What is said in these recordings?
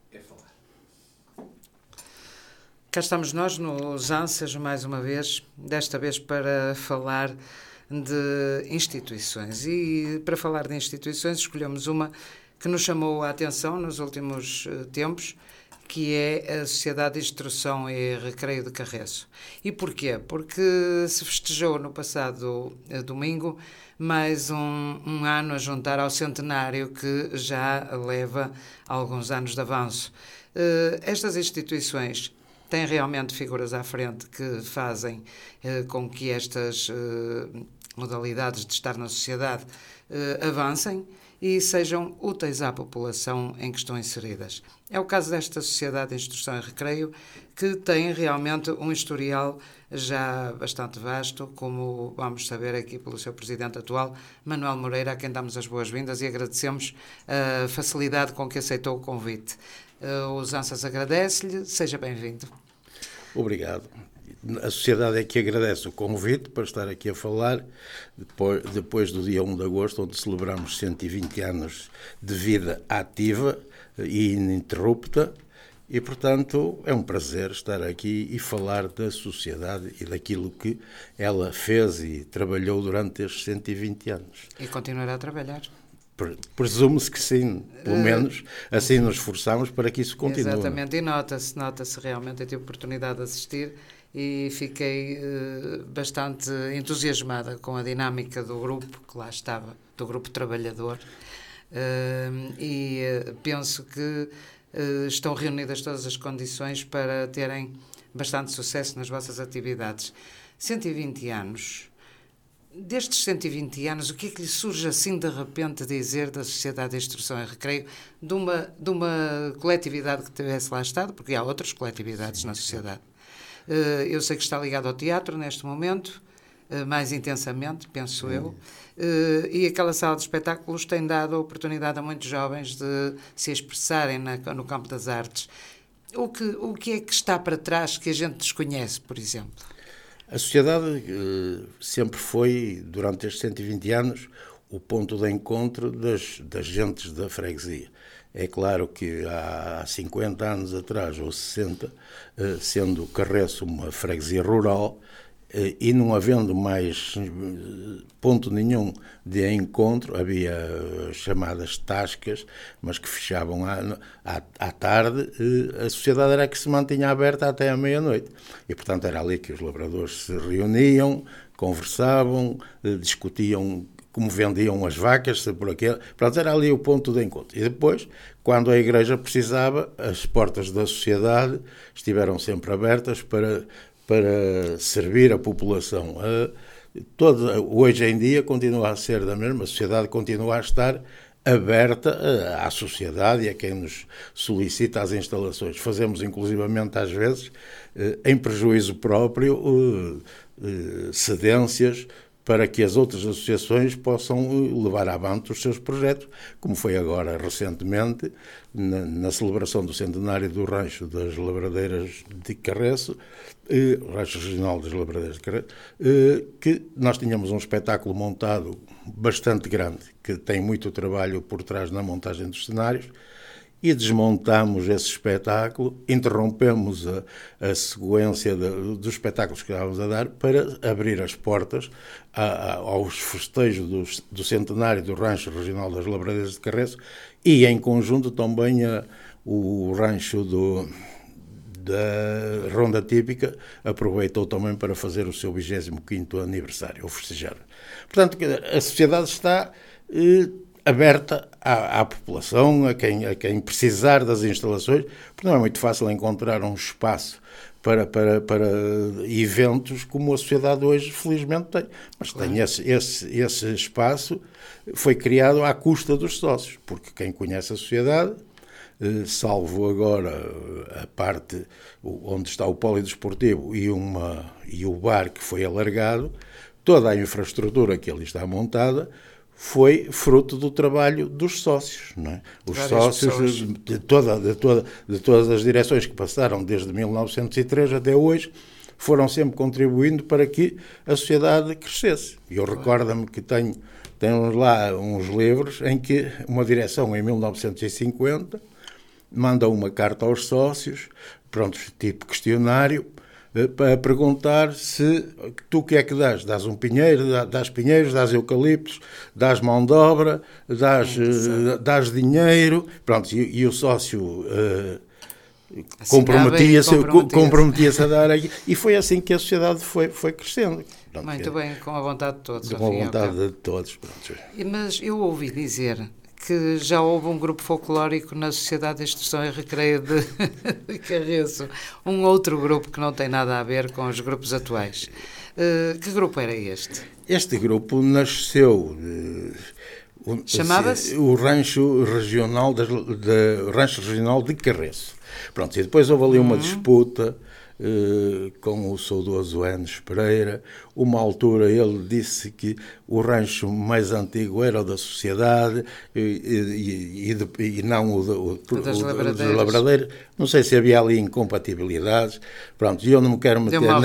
é falar. Cá estamos nós nos Ansas, mais uma vez, desta vez para falar de instituições. E para falar de instituições escolhemos uma que nos chamou a atenção nos últimos tempos, que é a Sociedade de Instrução e Recreio de Carreço. E porquê? Porque se festejou no passado domingo mais um ano a juntar ao centenário que já leva alguns anos de avanço. Estas instituições têm realmente figuras à frente que fazem com que estas modalidades de estar na sociedade avancem e sejam úteis à população em que estão inseridas. É o caso desta Sociedade de Instrução e Recreio, que tem realmente um historial já bastante vasto, como vamos saber aqui pelo seu presidente atual, Manuel Moreira, a quem damos as boas-vindas e agradecemos a facilidade com que aceitou o convite. Os Ansas agradece-lhe, seja bem-vindo. Obrigado. A sociedade é que agradece o convite para estar aqui a falar, depois do dia 1 de agosto, onde celebramos 120 anos de vida ativa e ininterrupta, e, portanto, é um prazer estar aqui e falar da sociedade e daquilo que ela fez e trabalhou durante estes 120 anos. E continuará a trabalhar. Presume-se que sim, pelo menos assim nos esforçamos para que isso continue. Exatamente, e nota-se realmente, eu tive a oportunidade de assistir e fiquei bastante entusiasmada com a dinâmica do grupo que lá estava, do grupo trabalhador, e penso que estão reunidas todas as condições para terem bastante sucesso nas vossas atividades. 120 anos. Destes 120 anos, o que é que lhe surge assim de repente dizer da Sociedade de Instrução e Recreio, de uma coletividade que tivesse lá estado, porque há outras coletividades na sociedade. Eu sei que está ligado ao teatro neste momento, mais intensamente, penso eu, e aquela sala de espetáculos tem dado a oportunidade a muitos jovens de se expressarem no campo das artes. O que é que está para trás que a gente desconhece, por exemplo? A sociedade sempre foi, durante estes 120 anos, o ponto de encontro das gentes da freguesia. É claro que há 50 anos atrás, ou 60, sendo Carreço uma freguesia rural, e não havendo mais ponto nenhum de encontro, havia chamadas tascas, mas que fechavam à tarde, a sociedade era que se mantinha aberta até à meia-noite. E, portanto, era ali que os lavradores se reuniam, conversavam, discutiam como vendiam as vacas, por aquele. Portanto, era ali o ponto de encontro. E depois, quando a igreja precisava, as portas da sociedade estiveram sempre abertas para servir a população. Hoje em dia continua a ser da mesma, a sociedade continua a estar aberta à sociedade e a quem nos solicita as instalações. Fazemos, inclusivamente, às vezes, em prejuízo próprio, cedências para que as outras associações possam levar avante os seus projetos, como foi agora recentemente, na celebração do centenário do Rancho das Lavradeiras de Carreço, Rancho Regional das Lavradeiras de Carreço, que nós tínhamos um espetáculo montado bastante grande, que tem muito trabalho por trás na montagem dos cenários, e desmontamos esse espetáculo, interrompemos a sequência dos espetáculos que estávamos a dar para abrir as portas aos festejos do centenário do Rancho Regional das Lavradeiras de Carreço e, em conjunto, também o rancho da Ronda Típica aproveitou também para fazer o seu 25º aniversário, ou festejar. Portanto, a sociedade está aberta à população, a quem precisar das instalações, porque não é muito fácil encontrar um espaço para eventos como a sociedade hoje felizmente tem. Mas claro, tem esse espaço, foi criado à custa dos sócios, porque quem conhece a sociedade, salvo agora a parte onde está o polidesportivo e o bar que foi alargado, toda a infraestrutura que ali está montada foi fruto do trabalho dos sócios, não é? Os sócios de todas as direções que passaram desde 1903 até hoje foram sempre contribuindo para que a sociedade crescesse. E eu recordo-me que tenho lá uns livros em que uma direção em 1950 manda uma carta aos sócios, pronto, tipo questionário, para perguntar se tu o que é que dás? Dás um pinheiro, dás pinheiros, dás eucaliptos, dás mão de obra, dás dinheiro, pronto, e o sócio comprometia-se a dar aqui, e foi assim que a sociedade foi crescendo. Pronto, muito bem, com a vontade de todos. Com a vontade de todos. Pronto. Mas eu ouvi dizer que já houve um grupo folclórico na Sociedade de Instrução e Recreio de Carreço, um outro grupo que não tem nada a ver com os grupos atuais. Que grupo era este? Este grupo nasceu... Chamava-se? O Rancho Regional de Carreço. Pronto, e depois houve ali uma disputa com o saudoso Enes Pereira. Uma altura ele disse que o rancho mais antigo era o da sociedade e não o dos lavradeiros. Não sei se havia ali incompatibilidades. Pronto, e eu não me quero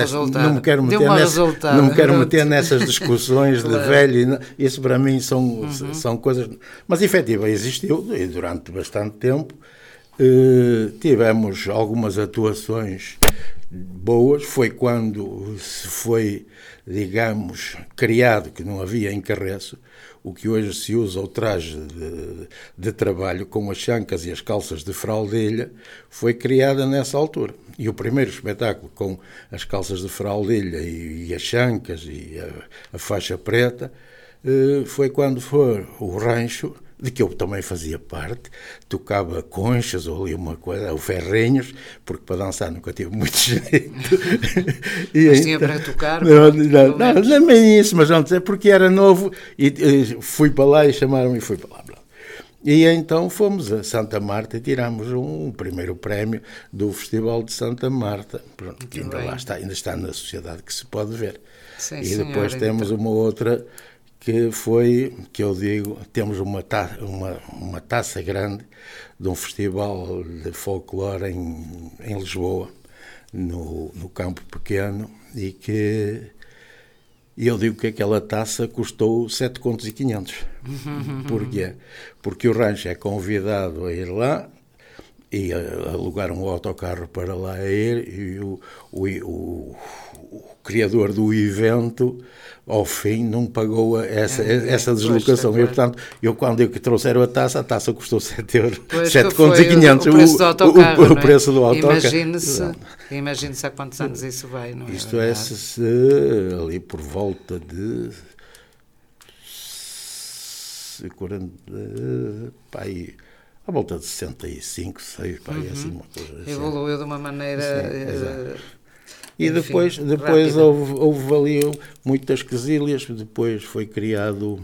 meter nessas discussões de velho. Isso para mim são coisas... Mas efetivamente existiu, e durante bastante tempo tivemos algumas atuações boas. Foi quando se foi, digamos, criado, que não havia em Carreço, o que hoje se usa, o traje de trabalho com as chancas e as calças de fraldilha, foi criada nessa altura. E o primeiro espetáculo com as calças de fraldilha e as chancas e a faixa preta foi quando foi o rancho, de que eu também fazia parte, tocava conchas ou ali uma coisa, ou ferrinhos, porque para dançar nunca tive muito jeito. Mas tinha para tocar? Não é isso, mas antes é porque era novo e fui para lá e chamaram-me e fui para lá. E então fomos a Santa Marta e tirámos um primeiro prémio do Festival de Santa Marta, pronto, que ainda está na sociedade, que se pode ver. Sim, e depois temos uma outra... que foi, que eu digo, temos uma taça grande de um festival de folclore em Lisboa, no Campo Pequeno, e eu digo que aquela taça custou 7,5 contos. Porquê? Porque o rancho é convidado a ir lá e a alugar um autocarro para lá ir, e o criador do evento, ao fim, não pagou essa deslocação. E, portanto, quando eu que trouxeram a taça custou 7,5 contos. O preço do autocarro. Imagine-se há quantos anos isso vai, não é? Isto ali por volta de 40... à volta de 65, 6, assim, uma coisa assim. Evoluiu de uma maneira... E depois houve ali muitas quesílias. Depois foi criado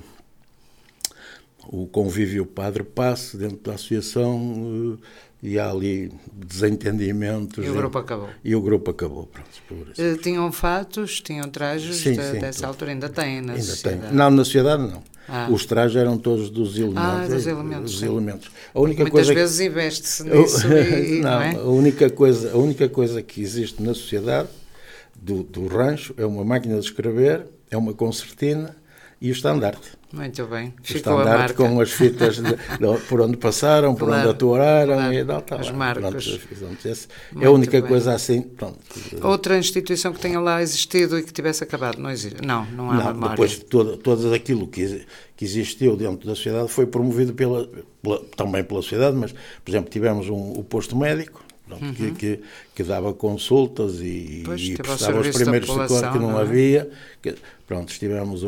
o convívio Padre Passo dentro da associação, e há ali desentendimentos. E o grupo acabou. Pronto, tinham fatos, tinham trajes dessa altura? Ainda têm na sociedade? Tem. Não, na sociedade não. Os trajes eram todos dos elementos. Dos elementos. Muitas vezes investe-se nisso. Não, é? A única coisa que existe na sociedade do rancho é uma máquina de escrever, é uma concertina e o estandarte. Muito bem. O estandarte com as fitas por onde passaram, por onde atuaram e tal. As marcas. É a única coisa assim. Pronto. Outra instituição que tenha lá existido e que tivesse acabado? Não existe. Não há memória. Depois todo aquilo que existiu dentro da sociedade foi promovido também pela sociedade, mas, por exemplo, tivemos o posto médico, que dava consultas e prestava os primeiros socorros que não havia. Tivemos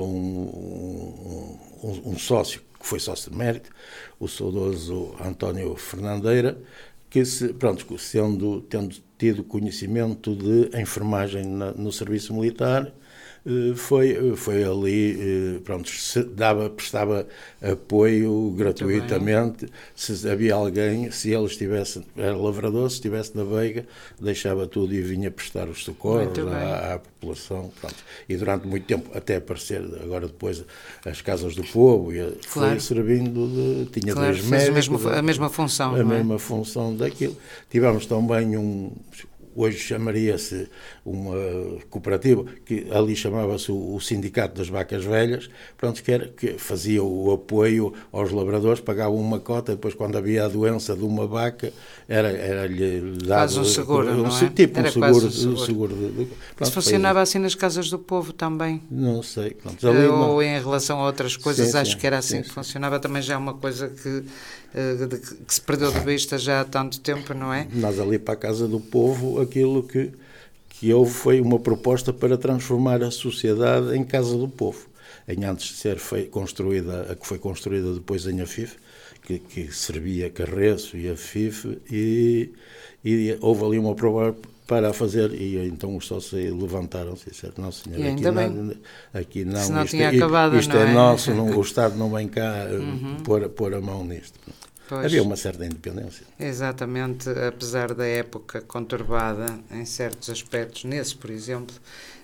um sócio, que foi sócio de mérito, o saudoso António Fernandeira, que, tendo tido conhecimento de enfermagem no serviço militar, foi ali, prestava apoio gratuitamente. Se havia alguém, se ele era lavrador, se estivesse na Veiga, deixava tudo e vinha prestar os socorros à população. Pronto. E durante muito tempo, até aparecer agora depois as casas do povo, foi servindo tinha 2 médicos. A mesma função. A mesma função daquilo. Tivemos também hoje chamaria-se uma cooperativa, que ali chamava-se o Sindicato das Vacas Velhas, pronto, que fazia o apoio aos labradores, pagavam uma cota, depois quando havia a doença de uma vaca, era-lhe dado... Quase um seguro, não é? Tipo era um seguro. Pronto, isso funcionava assim nas casas do povo também? Não sei. Pronto, ou em relação a outras coisas, acho que era assim que funcionava, também já é uma coisa que se perdeu de vista já há tanto tempo, não é? Nós ali para a Casa do Povo, aquilo que houve foi uma proposta para transformar a sociedade em Casa do Povo. Antes de ser construída, a que foi construída depois em Afife, que servia Carreço e Afife, e houve ali uma proposta para a fazer, e então os sócios levantaram-se e disseram, não senhor, aqui não, senão tinha acabado, isto é nosso, o Estado não vem cá pôr a mão nisto. Pois. Havia uma certa independência. Exatamente, apesar da época conturbada em certos aspectos, nesse, por exemplo,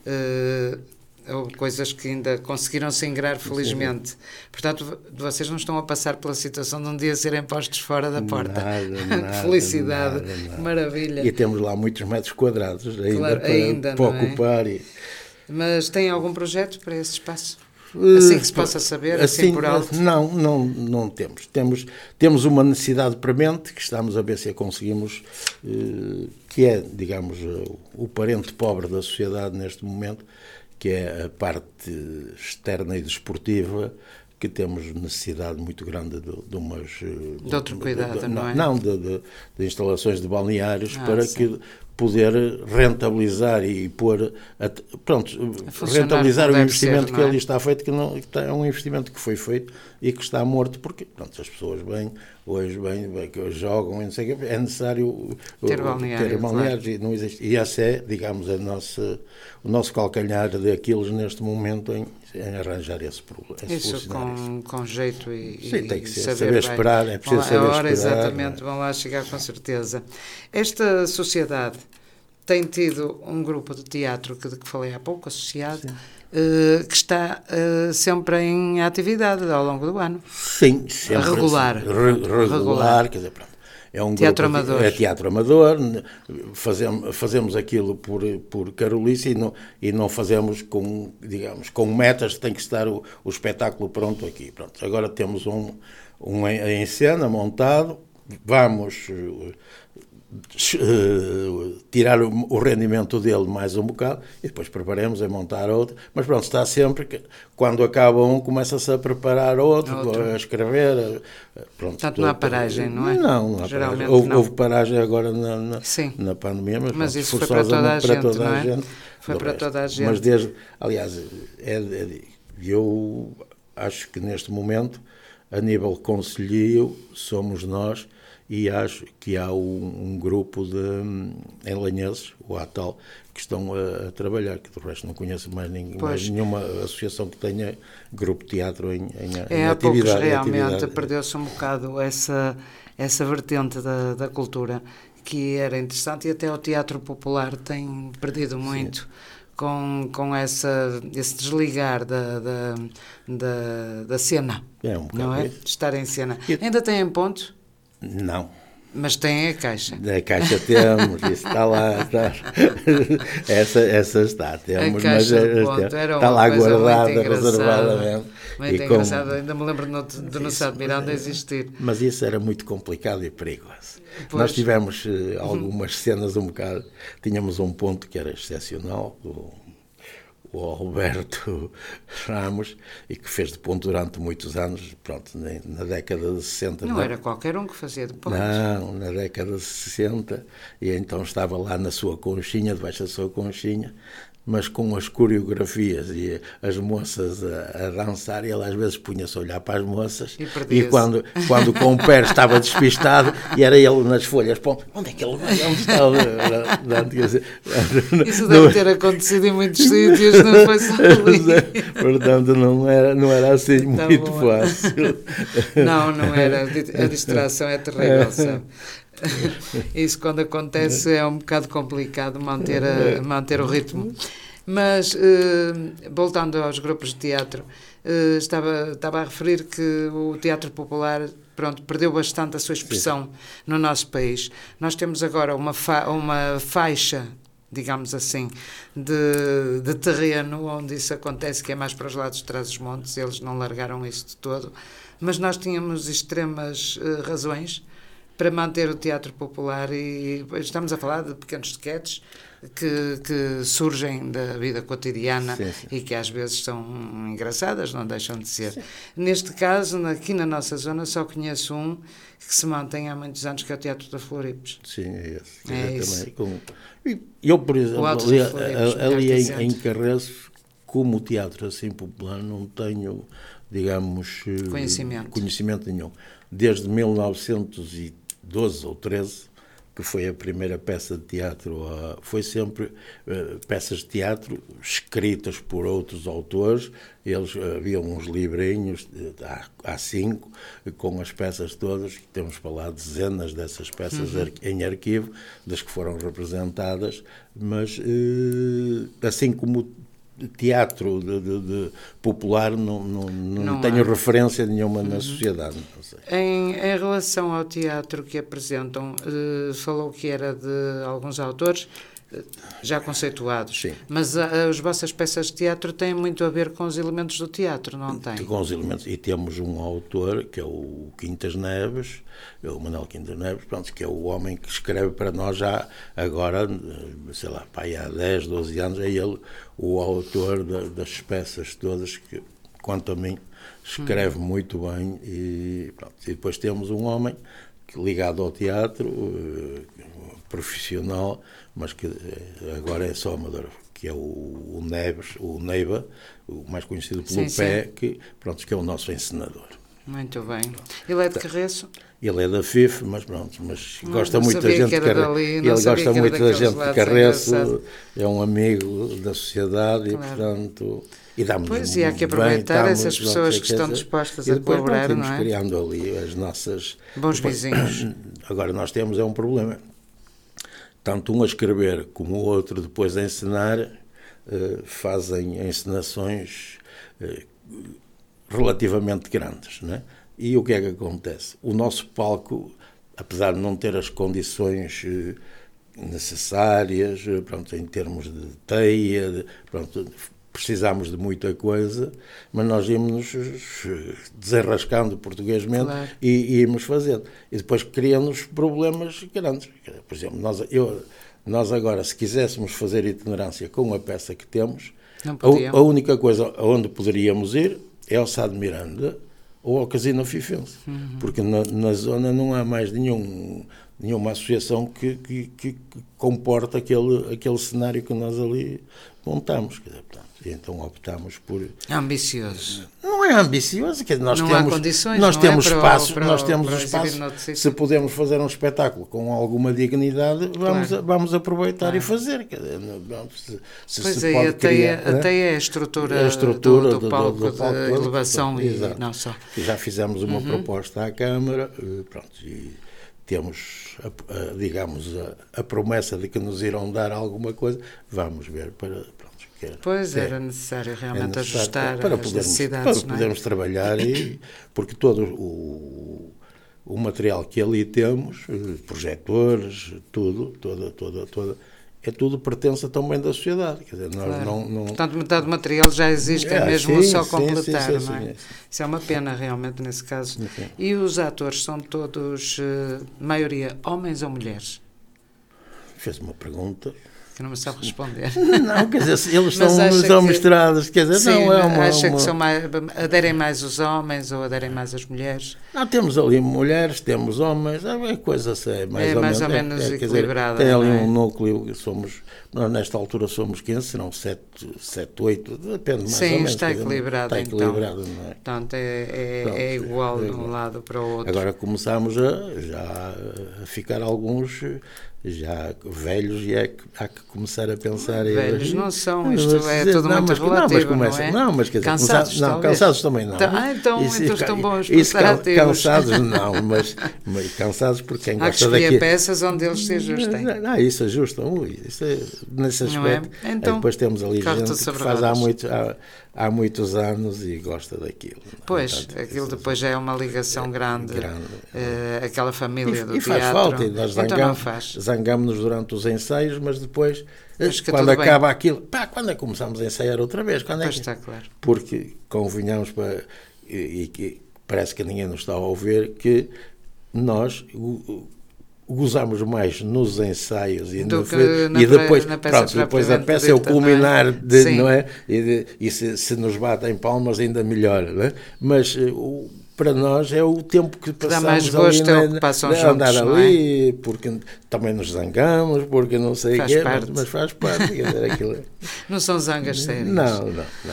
houve coisas que ainda conseguiram se ingrar, felizmente. Sim. Portanto, vocês não estão a passar pela situação de um dia serem postos fora da porta. Nada, felicidade, nada. Maravilha. E temos lá muitos metros quadrados ainda para ocupar. Mas tem algum projeto para esse espaço? Assim que se possa saber, assim por alto? Não temos. Temos uma necessidade premente, que estamos a ver se a conseguimos, que é, digamos, o parente pobre da sociedade neste momento, que é a parte externa e desportiva, que temos necessidade muito grande de umas... De outro cuidado, não é? Não, de instalações de balneários para que poder rentabilizar e pôr... rentabilizar o investimento que ali está feito, que é um investimento que foi feito e que está morto, porque as pessoas hoje jogam, não sei o quê, é necessário ter balneários, claro. E não existe. E esse é, digamos, o nosso calcanhar de Aquiles neste momento em arranjar esse problema. Isso com jeito sim, tem que saber esperar, é preciso saber esperar. Exatamente, vão lá chegar com certeza. Esta sociedade tem tido um grupo de teatro de que falei há pouco, associado, que está sempre em atividade ao longo do ano. Sim, sempre. Regular, quer dizer, pronto. É um teatro amador. É teatro amador, fazemos aquilo por carolice e não fazemos com metas, tem que estar o espetáculo pronto aqui. Pronto. Agora temos um em cena montado, vamos tirar o rendimento dele mais um bocado e depois preparamos a montar outro, mas pronto, está sempre que quando acaba um começa-se a preparar outro. A escrever, pronto. Portanto não há paragem, não é? Não há geralmente paragem. Não. Houve paragem agora na pandemia, mas isso foi para toda a gente, Foi para toda a gente. Mas aliás, eu acho que neste momento, a nível concelhio, somos nós. E acho que há um grupo em Lanheses, o ATAL, que estão a trabalhar, que do resto não conheço mais nenhuma associação que tenha grupo de teatro em há atividade. Poucos, realmente perdeu-se um bocado essa vertente da cultura, que era interessante, e até o teatro popular tem perdido muito. Sim. Com esse desligar da cena, não é? De estar em cena. Ainda tem em ponto? Não. Mas tem a caixa. A caixa temos, isso está lá. Está. Essa está, temos, a caixa mas está lá guardada, reservadamente. Muito engraçado, ainda me lembro do No Sá de Miranda existir. Mas isso era muito complicado e perigoso. Pois. Nós tivemos algumas cenas tínhamos um ponto que era excepcional, o Alberto Ramos, e que fez de ponto durante muitos anos, pronto, na década de 60. Não era qualquer um que fazia de ponto. Não, na década de 60, e então estava lá na sua conchinha, debaixo da sua conchinha, mas com as coreografias e as moças a dançar, e ele às vezes punha-se a olhar para as moças e quando com o pé estava despistado e era ele nas folhas, onde é que ele vai? Onde está? Isso deve ter acontecido em muitos sítios, não foi só ali. Portanto, não era assim muito fácil. Não era. A distração é terrível, sabe? Isso quando acontece é um bocado complicado manter o ritmo. Mas, voltando aos grupos de teatro, estava a referir que o teatro popular, pronto, perdeu bastante a sua expressão no nosso país. Nós temos agora uma faixa, digamos assim, de terreno onde isso acontece, que é mais para os lados de Trás-os-Montes. Eles não largaram isso de todo, mas nós tínhamos extremas razões para manter o teatro popular, e estamos a falar de pequenos sketches que surgem da vida cotidiana, e que às vezes são engraçadas, não deixam de ser. Sim. Neste caso, aqui na nossa zona, só conheço um que se mantém há muitos anos, que é o Teatro da Floripes. Sim, é esse. É esse. Eu, por exemplo, ali em Carreço, como teatro assim popular, não tenho, digamos, conhecimento nenhum. Desde 1912 ou 13, que foi a primeira peça de teatro, foi sempre peças de teatro escritas por outros autores. Eles haviam uns livrinhos, há 5, com as peças todas, que temos para lá dezenas dessas peças em arquivo, das que foram representadas, mas assim como teatro de popular, não tenho referência nenhuma na sociedade. Não sei. Em relação ao teatro que apresentam, falou que era de alguns autores já conceituados. Sim. Mas as vossas peças de teatro têm muito a ver com os elementos do teatro, não têm? Com os elementos. E temos um autor, que é o Quintas Neves, o Manuel Quintas Neves, pronto, que é o homem que escreve para nós já agora, sei lá, há 10, 12 anos, é ele o autor das peças todas, que, quanto a mim, escreve muito bem. E depois temos um homem ligado ao teatro, profissional, mas que agora é só amador, que é o Neiva, o mais conhecido pelo Pé, que é o nosso encenador. Muito bem. Ele é de Carreço? Ele é da FIF, mas gosta muito da gente de Carreço. Ele gosta muito da gente de Carreço, é um amigo da sociedade, claro. E, portanto... E pois, e há que aproveitar essas pessoas que estão dispostas a colaborar, não é? Criando ali as nossas... Bons vizinhos. Agora, nós temos um problema. Tanto um a escrever como o outro depois a encenar, fazem encenações relativamente grandes, não é? E o que é que acontece? O nosso palco, apesar de não ter as condições necessárias, em termos de teia, precisamos de muita coisa, mas nós íamos desenrascando portuguesmente, claro. E íamos fazendo. E depois criando-nos problemas grandes. Por exemplo, nós agora, se quiséssemos fazer itinerância com a peça que temos, a única coisa aonde poderíamos ir é ao Sá de Miranda ou ao Casino Fifense. Porque na zona não há mais nenhuma associação que comporte aquele cenário que nós ali montamos. Então optámos por... Ambicioso. Não é ambicioso, nós não temos, há condições, nós não temos é? espaço, nós temos espaço. Se podemos fazer um espetáculo com alguma dignidade, vamos aproveitar e fazer. Pois aí, até é a estrutura do palco de elevação e não só. Já fizemos uma proposta à Câmara, e temos, digamos, a promessa de que nos irão dar alguma coisa. Vamos ver para... era necessário realmente ajustar as necessidades. Para podermos trabalhar, porque todo o material que ali temos, projetores, tudo pertence também da sociedade. Quer dizer, nós não... Portanto, metade do material já existe, é mesmo só completar, não é? Isso é uma pena, realmente, nesse caso. Sim. E os atores são todos, maioria, homens ou mulheres? Fez uma pergunta... que não me sabe responder. Não, quer dizer, eles são misturados, quer dizer, sim, não é uma... Acha que aderem mais os homens ou aderem mais as mulheres? Não, temos ali mulheres, temos homens, a coisa mais ou menos equilibrada. Tem ali um núcleo, nós nesta altura somos 15, serão 7, 8, depende mais ou menos. Sim, está equilibrado, está equilibrado, então. Não é? Portanto, é igual de um lado para o outro. Agora começamos já a ficar alguns já velhos, e há que começar a pensar... Velhos não são, isto é tudo muito relativo, não é? Não, mas quer dizer... Cansados, cansados também não. Então estão bons preparativos. Cansados não, mas cansados porque quem gosta daquilo... Há que escolher peças onde eles se ajustem. Isso ajustam, nesse aspecto. Não é? Então, depois temos ali gente que faz há muitos anos e gosta daquilo. Pois, portanto, aquilo depois já é uma ligação grande. Aquela família do teatro. E faz falta, e nós zangamos-nos durante os ensaios, mas depois, quando acaba aquilo, quando é que começamos a ensaiar outra vez? Quando é que... está claro. Porque convenhamos, e que parece que ninguém nos está a ouvir, que nós gozamos mais nos ensaios e depois, depois a peça é o culminar, não é? E se nos batem palmas ainda melhor, não é? Mas para nós é o tempo que passamos dá mais gosto ali, que passam andar juntos, ali, porque também nos zangamos, porque não sei o quê, mas faz parte. Quer dizer, aquilo... Não são zangas sérias. Não.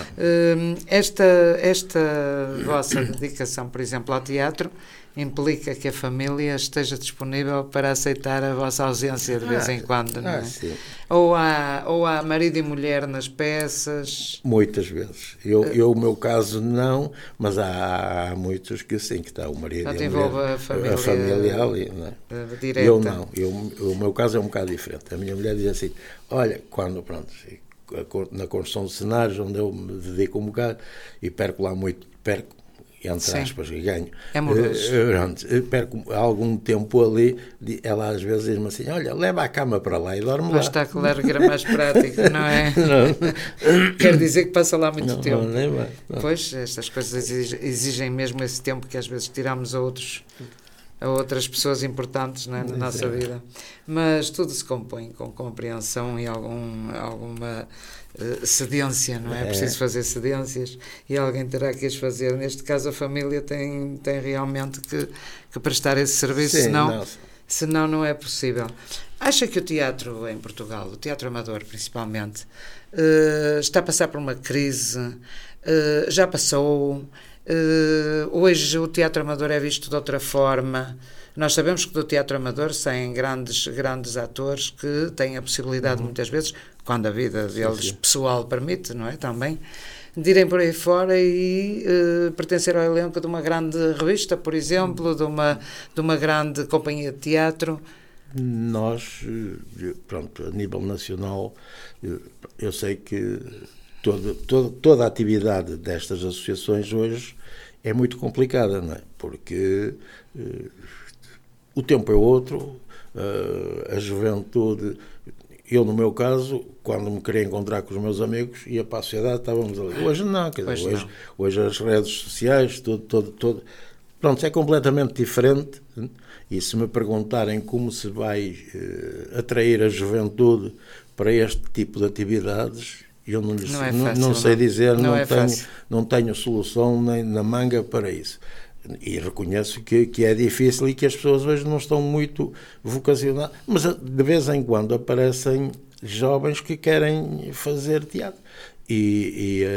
Esta vossa dedicação, por exemplo, ao teatro, implica que a família esteja disponível para aceitar a vossa ausência de vez em quando, não é? Sim. Ou há marido e mulher nas peças? Muitas vezes. Eu o meu caso não, mas há muitos que sim, que está o marido e a mulher. A família ali, não é? Direta. Eu não. O meu caso é um bocado diferente. A minha mulher diz assim, olha, na construção de cenários, onde eu me dedico um bocado, e perco lá muito, entre aspas, e ganho. É amoroso. Perco algum tempo ali, ela às vezes diz-me assim, olha, leva a cama para lá e dorme lá. Mas está claro que era mais prático, não é? Não. Quer dizer que passa lá muito tempo. Não. Pois, estas coisas exigem mesmo esse tempo que às vezes tiramos a outras pessoas importantes, não é, na nossa vida. Mas tudo se compõe com compreensão e alguma cedência, não é? É preciso fazer cedências e alguém terá que as fazer. Neste caso, a família tem realmente que prestar esse serviço, senão não é possível. Acha que o teatro em Portugal, o teatro amador principalmente, está a passar por uma crise? Já passou? Hoje o teatro amador é visto de outra forma. Nós sabemos que do teatro amador saem grandes atores que têm a possibilidade muitas vezes, quando a vida deles pessoal permite, não é? Também de irem por aí fora e pertencer ao elenco de uma grande revista, por exemplo, de uma grande companhia de teatro. Nós, a nível nacional, eu sei que toda a atividade destas associações hoje é muito complicada, não é? Porque o tempo é outro, a juventude... Eu, no meu caso, quando me queria encontrar com os meus amigos, ia para a sociedade, estávamos ali. Hoje não, hoje as redes sociais, tudo. Pronto, é completamente diferente. E se me perguntarem como se vai atrair a juventude para este tipo de atividades, eu não sei dizer, não tenho solução nem na manga para isso. E reconheço que é difícil e que as pessoas hoje não estão muito vocacionadas, mas de vez em quando aparecem jovens que querem fazer teatro. E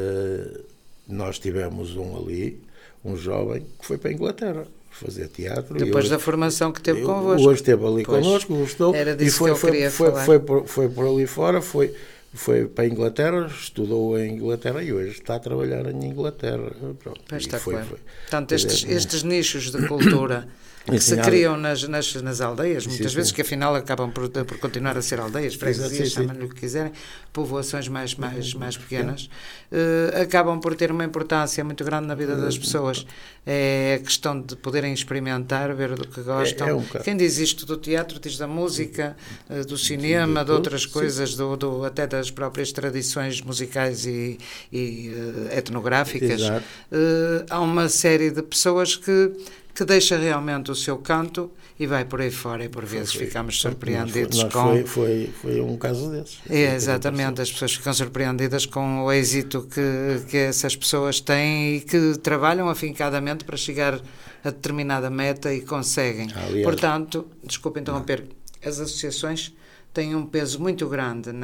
nós tivemos um jovem que foi para a Inglaterra fazer teatro. Depois da formação que teve convosco. Hoje esteve ali connosco, gostou. Era disso que eu queria falar. Foi por ali fora, foi para a Inglaterra, estudou em Inglaterra e hoje está a trabalhar em Inglaterra. Pronto, está claro. Portanto, estes nichos de cultura que se criam nas aldeias, muitas vezes, que afinal acabam por continuar a ser aldeias, freguesias, chamem-lhe o que quiserem, povoações mais pequenas, acabam por ter uma importância muito grande na vida das pessoas. É a questão de poderem experimentar, ver do que gostam. Quem diz isto do teatro, diz da música, do cinema, de outras coisas, até das próprias tradições musicais e etnográficas. Há uma série de pessoas que deixa realmente o seu canto e vai por aí fora e por vezes ficamos surpreendidos Foi um caso desses. Exatamente, as pessoas ficam surpreendidas com o êxito que essas pessoas têm e que trabalham afincadamente para chegar a determinada meta e conseguem. Aliás, portanto, desculpe interromper, as associações têm um peso muito grande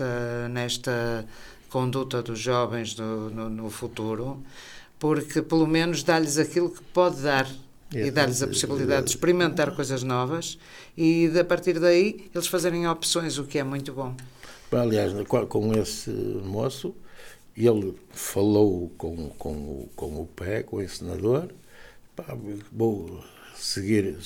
nesta conduta dos jovens no futuro, porque pelo menos dá-lhes aquilo que pode dar e dar-lhes a possibilidade de experimentar coisas novas e, a partir daí, eles fazerem opções, o que é muito bom. Aliás, com esse moço, ele falou com o PE, com o encenador, vou seguir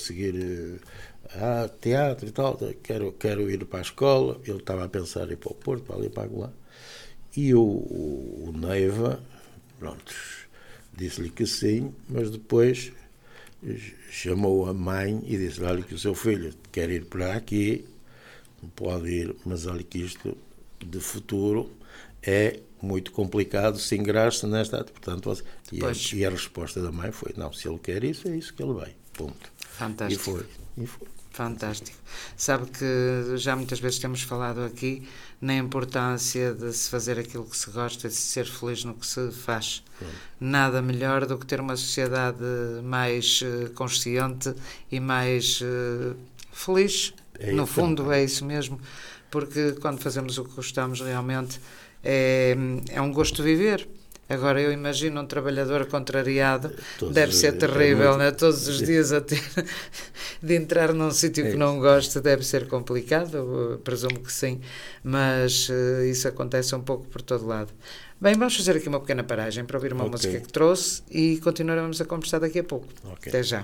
a teatro e tal, quero ir para a escola. Ele estava a pensar em ir para o Porto, para ali, para lá. E o Neiva, pronto, disse-lhe que sim, mas depois chamou a mãe e disse-lhe: olha, que o seu filho quer ir para aqui, pode ir, mas olha que isto de futuro é muito complicado se ingrar-se nesta. Portanto, e a resposta da mãe foi: não, se ele quer isso, é isso que ele vai. Ponto. Fantástico. E foi. Fantástico. Sabe que já muitas vezes temos falado aqui na importância de se fazer aquilo que se gosta e de se ser feliz no que se faz. Nada melhor do que ter uma sociedade mais consciente e mais feliz. No fundo é isso mesmo, porque quando fazemos o que gostamos realmente é um gosto viver. Agora eu imagino um trabalhador contrariado, deve ser terrível, né? Todos os dias a ter de entrar num sítio que não gosta, deve ser complicado, presumo que sim, mas isso acontece um pouco por todo lado. Bem, vamos fazer aqui uma pequena paragem para ouvir uma música que trouxe e continuaremos a conversar daqui a pouco. Até já.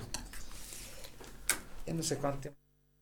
Eu não sei quanto tempo.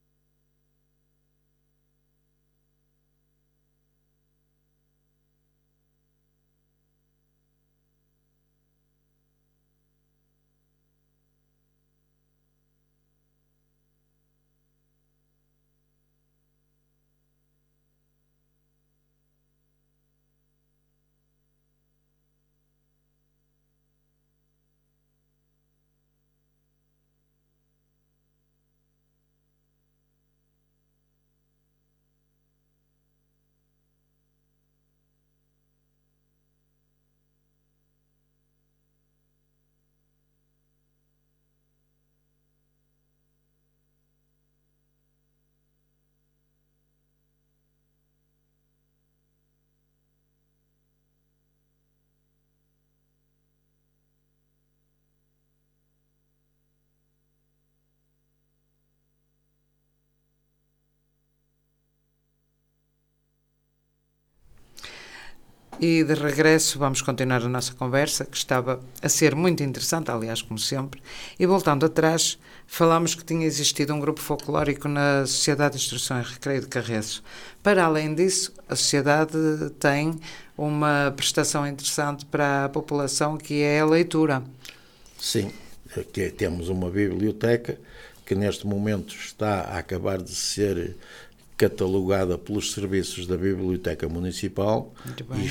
E de regresso vamos continuar a nossa conversa, que estava a ser muito interessante, aliás, como sempre. E voltando atrás, falámos que tinha existido um grupo folclórico na Sociedade de Instrução e Recreio de Carreço. Para além disso, a Sociedade tem uma prestação interessante para a população, que é a leitura. Sim, aqui temos uma biblioteca que neste momento está a acabar de ser catalogada pelos serviços da Biblioteca Municipal e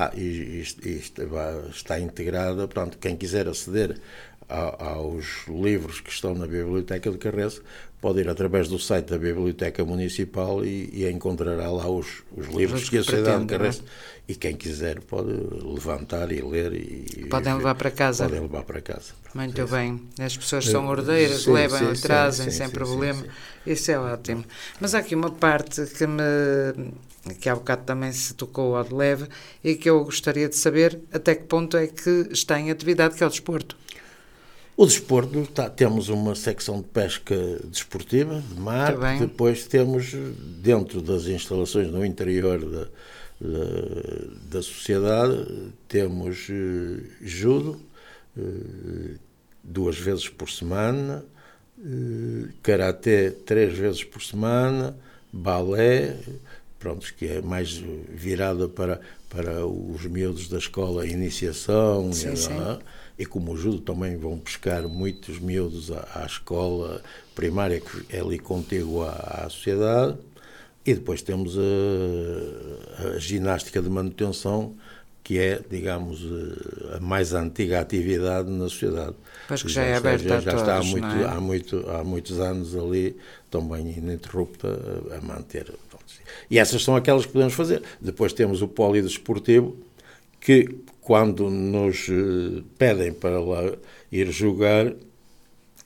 está integrada. Portanto, quem quiser aceder aos livros que estão na Biblioteca de Carreço pode ir através do site da Biblioteca Municipal e encontrará lá os livros que a Sociedade de Carreço, e quem quiser pode levantar e ler. Podem levar para casa. Podem levar para casa. Muito bem. As pessoas são ordeiras, levam e trazem sem problema. Sim. Isso é ótimo. Mas há aqui uma parte que há bocado também se tocou ao de leve e que eu gostaria de saber até que ponto é que está em atividade, que é o desporto. O desporto, temos uma secção de pesca desportiva, de mar, depois temos, dentro das instalações no interior da sociedade, temos judo, 2 vezes por semana, karatê 3 vezes por semana, balé, pronto, que é mais virada para os miúdos da escola, iniciação, e como o judo também vão pescar muitos miúdos à escola primária, que é ali contígua à sociedade, e depois temos a ginástica de manutenção, que é, digamos, a mais antiga atividade na sociedade. Pois que já é aberta já a todos, está há muitos anos ali, também ininterrupta, a manter. E essas são aquelas que podemos fazer. Depois temos o polidesportivo, que quando nos pedem para lá ir jogar,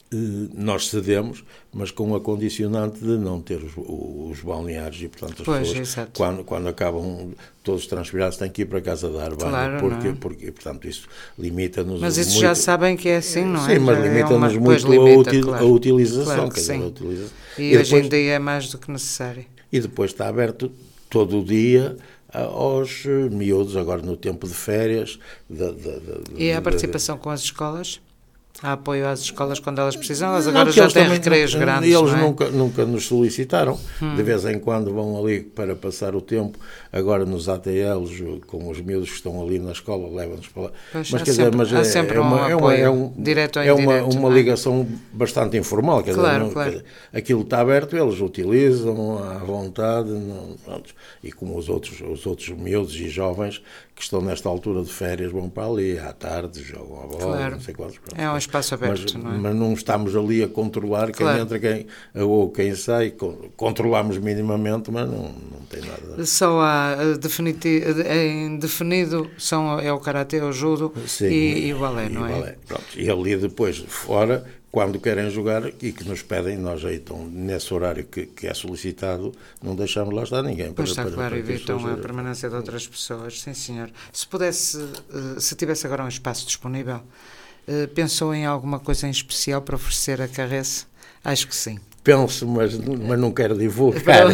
nós cedemos, mas com a condicionante de não ter os balneários e, portanto, as pessoas, quando acabam todos transpirados, têm que ir para casa dar banho, claro, porque, portanto, isso limita-nos. Mas isso muito, já sabem que é assim, não é? Sim, mas limita-nos muito a utilização. Claro que sim. E hoje em dia é mais do que necessário. E depois está aberto todo o dia aos miúdos, agora no tempo de férias. E a participação com as escolas? Há apoio às escolas quando elas precisam? Elas agora já têm recreios grandes, eles não é? nunca nos solicitaram. De vez em quando vão ali para passar o tempo. Agora nos ATLs, com os miúdos que estão ali na escola, levam-nos para lá. Pois, há sempre um apoio, direto ou indireto. Uma ligação bastante informal. Claro. Aquilo está aberto, eles utilizam à vontade. E como os outros miúdos e jovens que estão nesta altura de férias vão para ali, à tarde, jogam a bola, não sei quantos. É um espaço aberto, não é? Mas não estamos ali a controlar quem entra ou quem sai. Controlamos minimamente, mas não tem nada. Só há definido é o karatê, o judo e o balé, não é? Pronto. E ali depois, fora, quando querem jogar e que nos pedem, nós aí estão nesse horário que é solicitado, não deixamos lá estar ninguém. Pois está claro, evitam a permanência de outras pessoas. Sim, senhor. Se tivesse agora um espaço disponível, pensou em alguma coisa em especial para oferecer a Carresse? Acho que sim. Penso, mas não quero divulgar.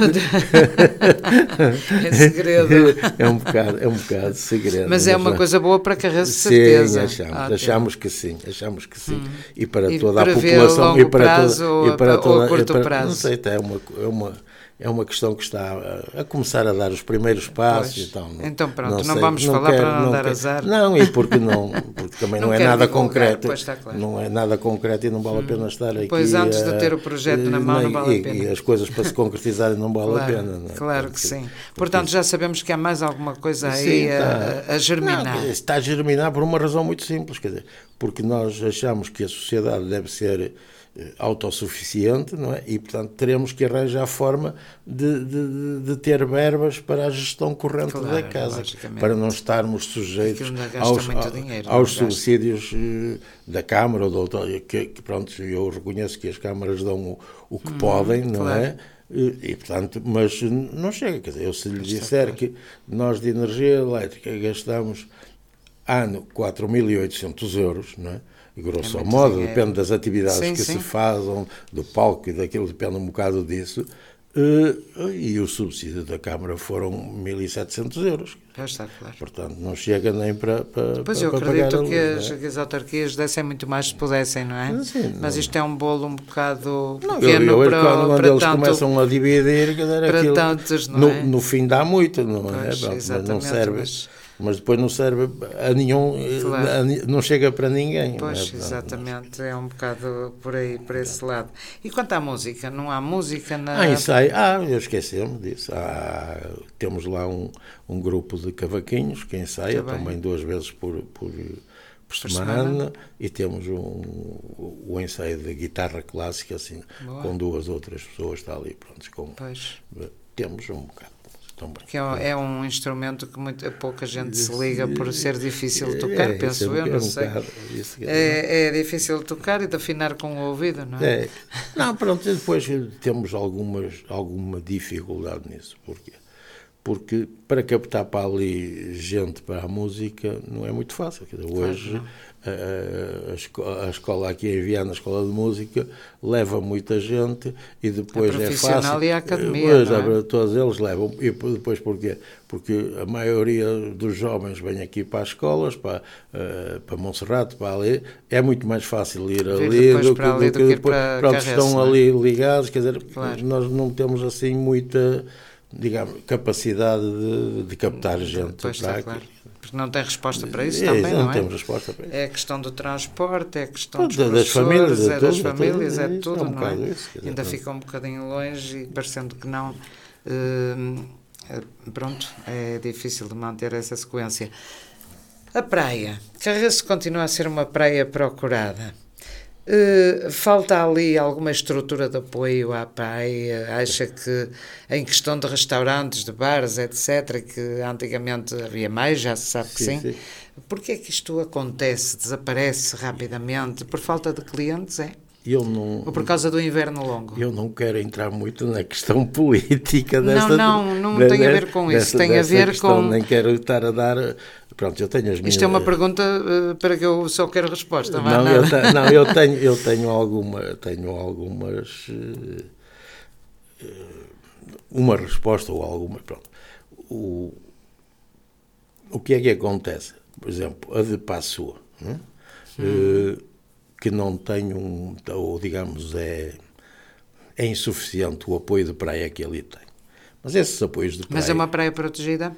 É segredo. É um bocado segredo. Mas é uma coisa boa para a Carresse, de certeza. Sim, achamos que sim. E para e toda para a população. Longo prazo ou a curto prazo? Não sei, é uma questão que está a começar a dar os primeiros passos. Então pronto, não vamos falar para não dar azar. Não, e porque também não é nada concreto. Pois, claro. Não é nada concreto e não vale a pena estar aqui. Pois antes de ter o projeto na mão não vale a pena. E as coisas para se concretizarem não vale a pena. Não é? Claro que sim. Portanto, já sabemos que há mais alguma coisa aí a germinar. Não, está a germinar por uma razão muito simples, quer dizer, porque nós achamos que a sociedade deve ser autossuficiente, não é? E, portanto, teremos que arranjar a forma de ter verbas para a gestão corrente da casa, para não estarmos sujeitos aos subsídios da Câmara ou da outra, que pronto, eu reconheço que as câmaras dão o que podem, não é? E, portanto, mas não chega, quer dizer, eu se lhe disser que nós de energia elétrica gastamos ano 4.800 euros, não é? Grosso modo, depende das atividades se fazem, do palco e daquilo, depende um bocado disso. E o subsídio da Câmara foram 1.700 euros. Já está claro. Portanto, não chega nem para Pois eu acredito que as autarquias dessem muito mais se pudessem, não é? Sim, mas isto é um bolo um bocado pequeno para eles tanto, começam a dividir, para aquilo, tantos, não é? No fim dá muito, não é? Pois, mas não serve. Mas depois não serve a nenhum, não chega para ninguém. Pois, exatamente, é um bocado por aí, por esse lado. E quanto à música, não há música na... eu esqueci-me disso. Temos lá um grupo de cavaquinhos que ensaia também 2 vezes por semana, e temos o ensaio de guitarra clássica, assim, com 2 outras pessoas, está ali, pronto, temos um bocado. Que é um instrumento que pouca gente se liga por ser difícil de tocar, penso eu, não sei. É difícil de tocar e de afinar com o ouvido, não é? Não, pronto, depois temos alguma dificuldade nisso. Porquê? Porque para captar para ali gente para a música não é muito fácil. Quer dizer, hoje a escola aqui em Viana, a Escola de Música, leva muita gente e depois é fácil. E a academia, não é? Todos eles levam. E depois porquê? Porque a maioria dos jovens vem aqui para as escolas, para Monserrate, para ali. É muito mais fácil ir ali do que depois para os que estão ali ligados. Quer dizer, nós não temos assim muita, digamos, capacidade de captar gente para aqui. Claro. Porque não tem resposta para isso também, não é? Temos resposta para isso. É a questão do transporte, é a questão das famílias, é tudo, não é? Ainda fica um bocadinho longe e parecendo que não... pronto, é difícil de manter essa sequência. A praia. Carresse continua a ser uma praia procurada. Falta ali alguma estrutura de apoio à praia? Acha que em questão de restaurantes, de bares, etc., que antigamente havia mais, já se sabe que sim. Porquê é que isto acontece, desaparece rapidamente? Por falta de clientes, é? Eu não, ou por causa do inverno longo? Eu não quero entrar muito na questão política desta... Não tem a ver com isso. Tem a ver questão, com... Nem quero estar a dar... Pronto, eu tenho as minhas... Isto é uma pergunta para que eu só quero resposta. Eu tenho algumas... uma resposta ou alguma... Pronto. O que é que acontece? Por exemplo, a de Passua, que não tem ou digamos, é insuficiente o apoio de praia que ali tem. Mas esses apoios de praia... Mas é uma praia protegida?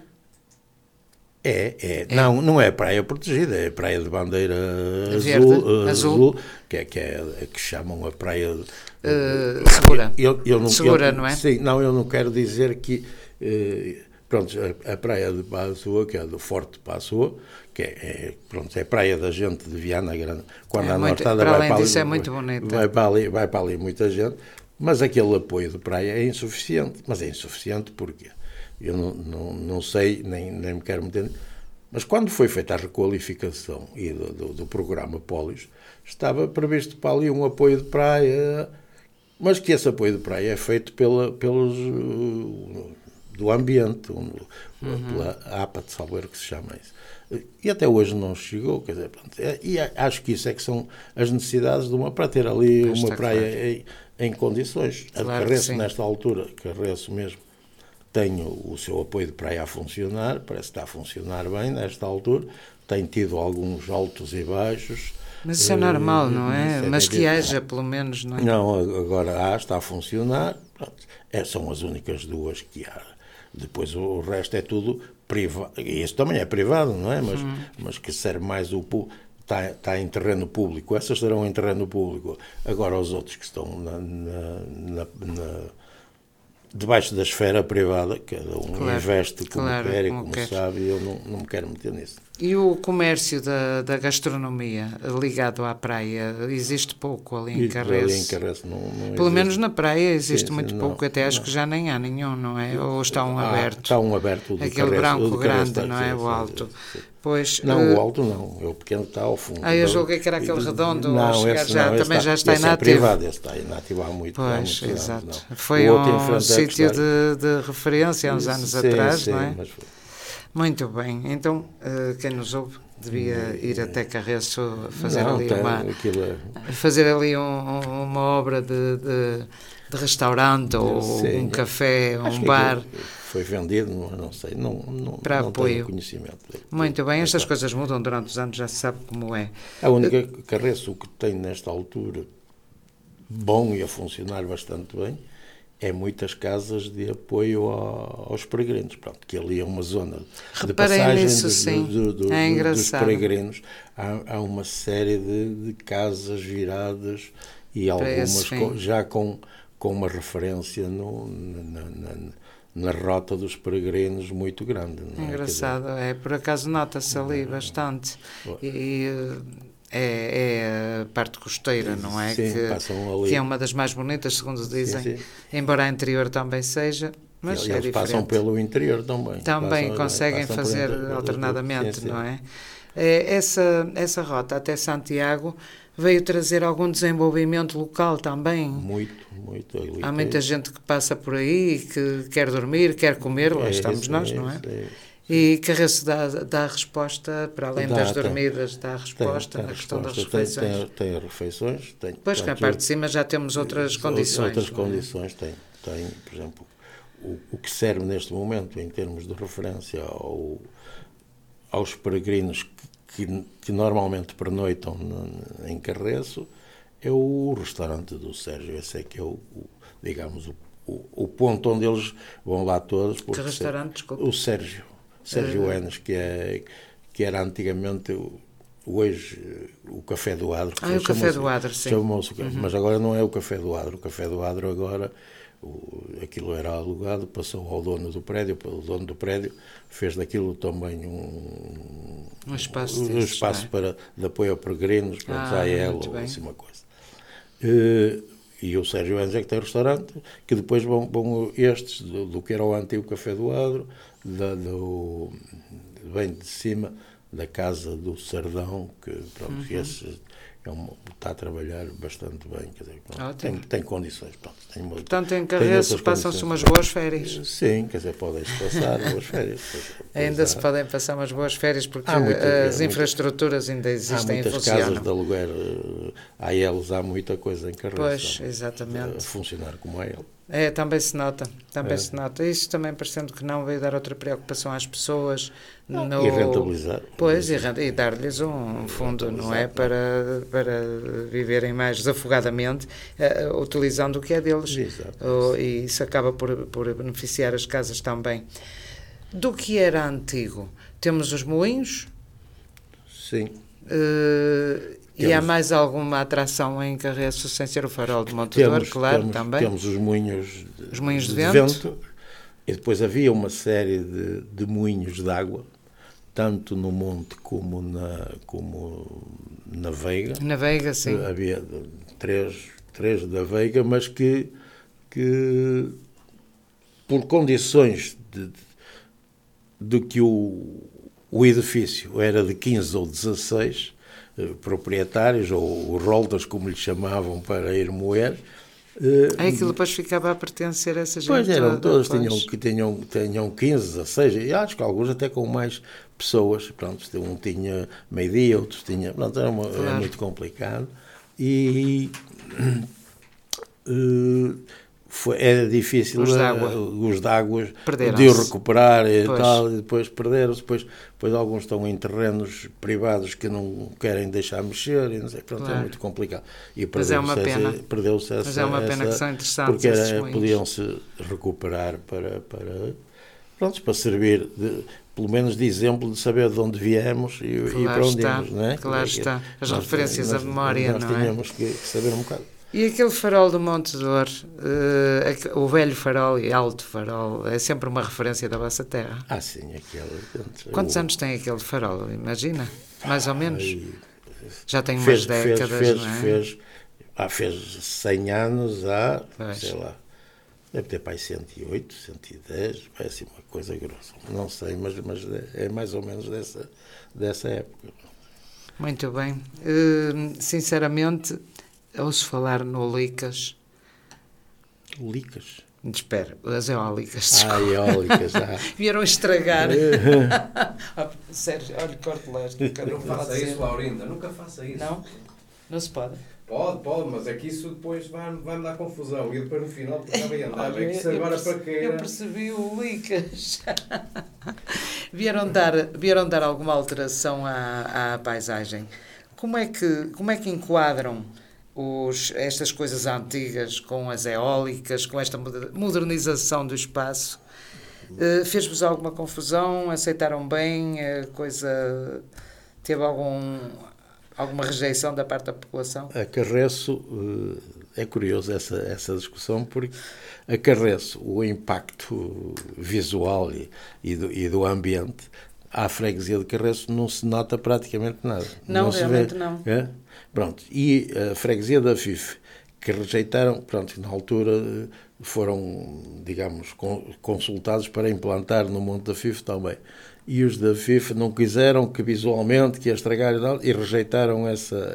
Não é praia protegida, é praia de bandeira azul, que chamam a praia... segura. Segura, não é? Sim, eu não quero dizer que... Pronto, a praia de Passua, que é do Forte de Passua, que é praia da gente de Viana Grande. Quando a Nortada vai para ali, é muito bonito. Vai para ali muita gente, mas aquele apoio de praia é insuficiente. Mas é insuficiente porque eu não sei, nem me quero meter... Mas quando foi feita a requalificação e do programa Pólios, estava previsto para ali um apoio de praia, mas que esse apoio de praia é feito pelos... do ambiente, pela APA de Salveiro, que se chama isso. E até hoje não chegou, quer dizer, pronto, e acho que isso é que são as necessidades de para ter ali uma praia em condições. A Carreço, nesta altura, Carreço mesmo, tem o seu apoio de praia a funcionar, parece que está a funcionar bem nesta altura, tem tido alguns altos e baixos. Mas isso é normal, não é? Mas que haja, pelo menos, não é? Não, agora está a funcionar, pronto, são as únicas duas que há. Depois o resto é tudo privado. E isso também é privado, não é? Mas que serve mais está em terreno público. Essas estarão em terreno público. Agora os outros que estão debaixo da esfera privada, cada um investe como quer e como sabe, e eu não me quero meter nisso. E o comércio da gastronomia ligado à praia, existe pouco ali em Carreço? Ali em Carreço não Pelo menos na praia existe muito pouco, até acho que já nem há nenhum, não é? Ou está um aberto? Está um aberto. Aquele branco grande, não é? O alto. Pois, não, o alto não, o pequeno está ao fundo. Eu julguei que era aquele redondo, também já está inativo. É privado, esse está inativo há muito tempo. Pois, exato. Foi um sítio de referência há uns anos atrás, não é? Muito bem, então quem nos ouve devia ir até Carreço fazer ali uma obra de restaurante ou um café, um bar. Foi vendido, não sei, para não apoio. Tenho conhecimento. Muito bem, estas coisas mudam durante os anos, já se sabe como é. A única Carreço que tem nesta altura bom e a funcionar bastante bem é muitas casas de apoio aos peregrinos. Pronto, que ali é uma zona de passagem dos peregrinos. Há uma série de casas viradas e algumas já com uma referência na rota dos peregrinos muito grande. Não é? Engraçado, por acaso nota-se ali bastante. É a parte costeira, não é? Sim, que é uma das mais bonitas, segundo dizem, embora a interior também seja, mas é diferente. Passam pelo interior também. Também conseguem fazer alternadamente, não é? Essa rota até Santiago veio trazer algum desenvolvimento local também. Muito. Há muita gente que passa por aí, que quer dormir, quer comer, lá estamos nós, não é? E Carreço dá resposta, para além das dormidas, dá resposta na questão das refeições. Tem refeições. Pois que na parte de cima já temos outras condições. Outras condições tem, por exemplo, o que serve neste momento em termos de referência aos peregrinos que normalmente pernoitam em Carreço é o restaurante do Sérgio. Esse é que é digamos, o ponto onde eles vão lá todos. Que restaurante, desculpa? O Sérgio Enes, que era antigamente hoje o Café do Adro. O Café do Adro, sim. Mas agora não é o Café do Adro. O Café do Adro agora, aquilo era alugado, passou ao dono do prédio. O dono do prédio fez daquilo também um espaço de apoio a peregrinos, para ou assim uma coisa. E o Sérgio Enes é que tem restaurante, que depois vão estes, do que era o antigo Café do Adro, bem de cima da Casa do Sardão, que está a trabalhar bastante bem, quer dizer, tem condições. Portanto, em Carreço passam-se umas boas férias. Sim, quer dizer, podem-se passar boas férias. Ainda se podem passar umas boas férias porque as infraestruturas ainda existem e funcionam. Há muitas casas de aluguer, há muita coisa em Carreço. Pois, exatamente. A funcionar como a ele. Também se nota, se nota. Isso também, parecendo que não, veio dar outra preocupação às pessoas. E rentabilizar. Pois, e dar-lhes um fundo, não é? Para viverem mais desafogadamente, utilizando o que é deles. Exato. E isso acaba por beneficiar as casas também. Do que era antigo, temos os moinhos. Sim. E há mais alguma atração em Carreço sem ser o farol de Montedor, claro, também? Temos os moinhos de vento. E depois havia uma série de moinhos de água, tanto no monte como na Veiga. Na Veiga, sim. Havia três da Veiga, mas que por condições de que o edifício era de 15 ou 16 proprietários, ou roldas, como lhe chamavam, para ir moer. Aquilo depois ficava a pertencer a essa gente. Pois eram todos, tinham 15, 16, e acho que alguns até com mais pessoas. Pronto, um tinha meio-dia, outros tinha. Pronto, era muito complicado. E era difícil os de águas de recuperar e tal, e depois perderam-se. Depois alguns estão em terrenos privados que não querem deixar mexer, e não sei, pronto, é muito complicado. E mas é uma pena. Perdeu-se essa. Mas é uma pena que são interessantes. Porque podiam-se recuperar para servir pelo menos de exemplo, de saber de onde viemos e para onde íamos, não é? Claro está. As referências à memória, não é? Nós tínhamos que saber um bocado. E aquele farol do Montedor, o velho farol e alto farol, é sempre uma referência da vossa terra? Sim, aquele. Quantos anos tem aquele farol? Imagina, mais ou menos? Já tem umas décadas, não é? Fez 100 anos sei lá, deve ter para aí 108, 110, vai assim uma coisa grossa. Não sei, mas é mais ou menos dessa época. Muito bem. Sinceramente, ouço falar no Licas. Licas? Espera, as eólicas. Eólicas, Vieram estragar. Sérgio, olha, corte leste. Não faça isso, Laurinda, nunca faça isso. Não? Não se pode? Pode, mas é que isso depois vai-me dar confusão. E depois no final estava a andar. É que isso agora para quê? Eu percebi o Licas. Vieram dar alguma alteração à paisagem. Como é que enquadram estas coisas antigas com as eólicas, com esta modernização do espaço? Fez-vos alguma confusão? Aceitaram bem? A coisa teve alguma rejeição da parte da população? A Carreço, é curioso essa discussão, porque a Carreço, o impacto visual e do ambiente, à freguesia de Carreço não se nota praticamente nada. Não realmente se vê, não. É? Pronto. E a freguesia da FIF, que rejeitaram, pronto, na altura foram, digamos, consultados para implantar no Monte da FIF também. E os da FIF não quiseram que visualmente, que ia estragar e rejeitaram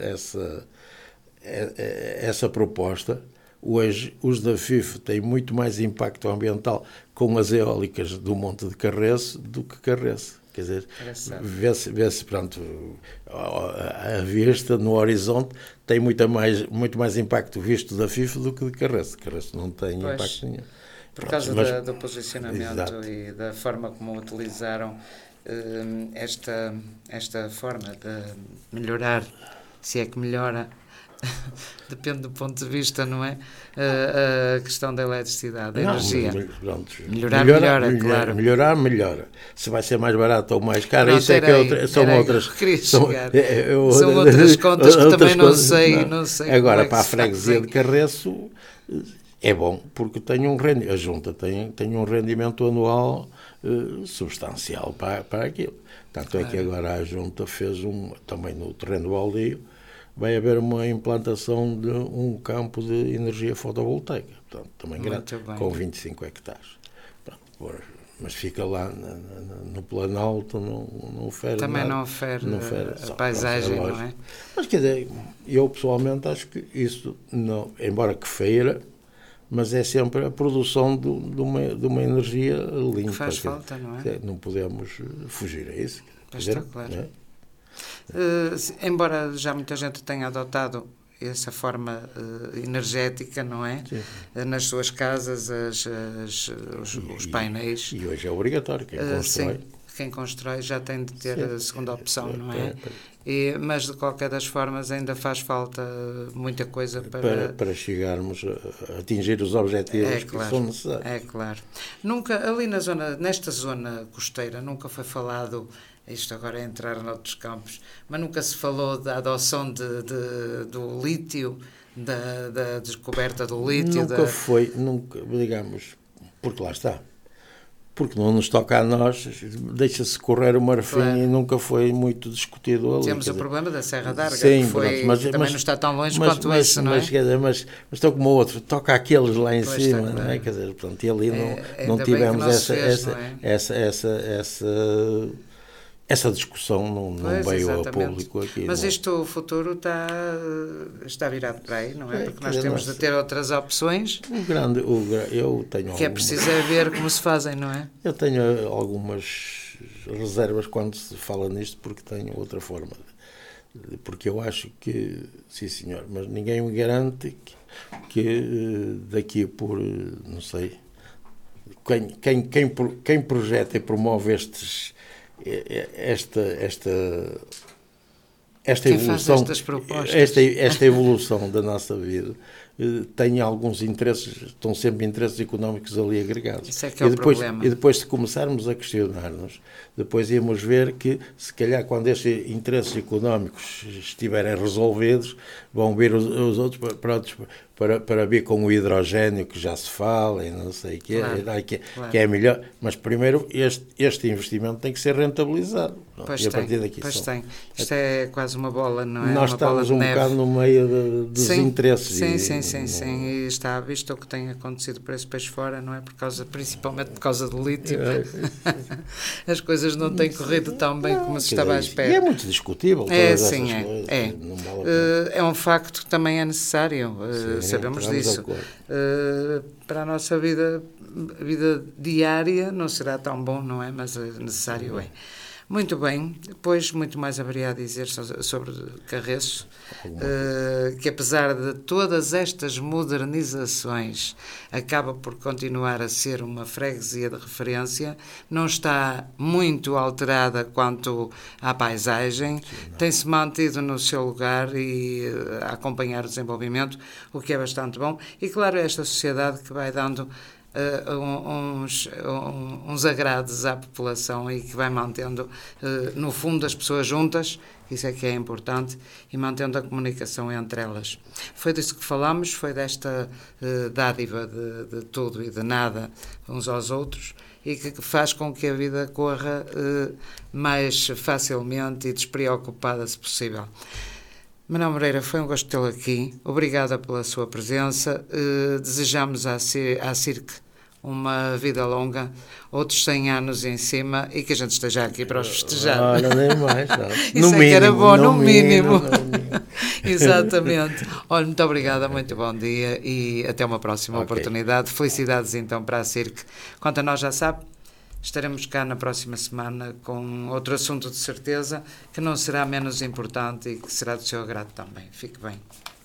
essa proposta. Hoje, os da FIF têm muito mais impacto ambiental com as eólicas do Monte de Carreço do que Carreço. Quer dizer, vê-se pronto, a vista no horizonte tem muito mais impacto visto da FIF do que de Carreço. Carreço não tem impacto nenhum. Por causa do posicionamento. Exato. E da forma como utilizaram esta forma de melhorar, se é que melhora, depende do ponto de vista, não é? A questão da eletricidade, da energia. Melhora, claro. Melhora. Se vai ser mais barato ou mais caro, isso é que são outras contas que também não sei. Agora, para a freguesia de Carreço, é bom, porque a Junta tem um rendimento anual substancial para aquilo. Tanto é que agora a Junta fez também no terreno baldio, vai haver uma implantação de um campo de energia fotovoltaica, portanto, também grande, com 25 hectares. mas fica lá no Planalto, não fere também nada. não fere Só, a paisagem, pronto, não é? Mas quer dizer, eu pessoalmente acho que isso, não, embora que feira, mas é sempre a produção de uma energia limpa. Que faz falta, não é? Não podemos fugir a isso. Está claro. Embora já muita gente tenha adotado essa forma energética, não é? Sim. Nas suas casas, os painéis. E hoje é obrigatório, quem constrói. Sim, quem constrói já tem de ter a segunda opção, não é? Mas de qualquer das formas ainda faz falta muita coisa para chegarmos a atingir os objetivos que são necessários. É claro. Nunca, ali nesta zona costeira, nunca foi falado, isto agora é entrar noutros campos, mas nunca se falou da adoção do lítio, da descoberta do lítio? Nunca, digamos, porque lá está. Porque não nos toca a nós, deixa-se correr o marfim, claro. E nunca foi muito discutido ali. Temos o problema da Serra d'Arga, sim, que também não está tão longe quanto isso, não é? Mas estou como o outro, toca aqueles lá em cima, está, não é? Quer dizer, portanto, e ali não tivemos essa discussão, não veio ao público aqui. Mas o futuro está virado para aí, não é? Porque nós temos de ter outras opções. Eu tenho que é preciso ver como se fazem, não é? Eu tenho algumas reservas quando se fala nisto, porque tenho outra forma. Porque eu acho que, sim senhor, mas ninguém me garante que daqui por, não sei, quem projeta e promove esta evolução, esta evolução da nossa vida tem alguns interesses, estão sempre interesses económicos ali agregados. Isso é que é o problema. E depois, se começarmos a questionar-nos, depois íamos ver que, se calhar, quando estes interesses económicos estiverem resolvidos, vão vir os outros para vir com o hidrogênio que já se fala e não sei o quê, claro. Que é melhor. Mas primeiro este investimento tem que ser rentabilizado. Pois tem. Isto é quase uma bola, não é? Nós estamos um bocado no meio dos interesses. Sim. E está visto o que tem acontecido por esse país fora, não é? Principalmente por causa do lítio. As coisas não têm corrido tão bem como se estava à espera. E é muito discutível. É um facto que também é necessário. Sabemos disso. Para a nossa vida diária não será tão bom, não é? Mas necessário é. Muito bem, depois muito mais haveria a dizer sobre Carreço, que apesar de todas estas modernizações acaba por continuar a ser uma freguesia de referência, não está muito alterada quanto à paisagem, tem-se mantido no seu lugar e a acompanhar o desenvolvimento, o que é bastante bom, e claro, esta sociedade que vai dando uns agrados à população e que vai mantendo, no fundo, as pessoas juntas, isso é que é importante, e mantendo a comunicação entre elas. Foi disso que falamos, foi desta dádiva de tudo e de nada uns aos outros, e que faz com que a vida corra mais facilmente e despreocupada, se possível. Manuel Moreira, foi um gosto tê-lo aqui. Obrigada pela sua presença. Desejamos à CIRC uma vida longa, outros 100 anos em cima e que a gente esteja aqui para os festejar. Olha, nem mais. Isso é que era bom, no mínimo. Exatamente. Olha, muito obrigada, muito bom dia e até uma próxima oportunidade. Felicidades então para a CIRC. Quanto a nós, já sabe, estaremos cá na próxima semana com outro assunto de certeza que não será menos importante e que será do seu agrado também. Fique bem.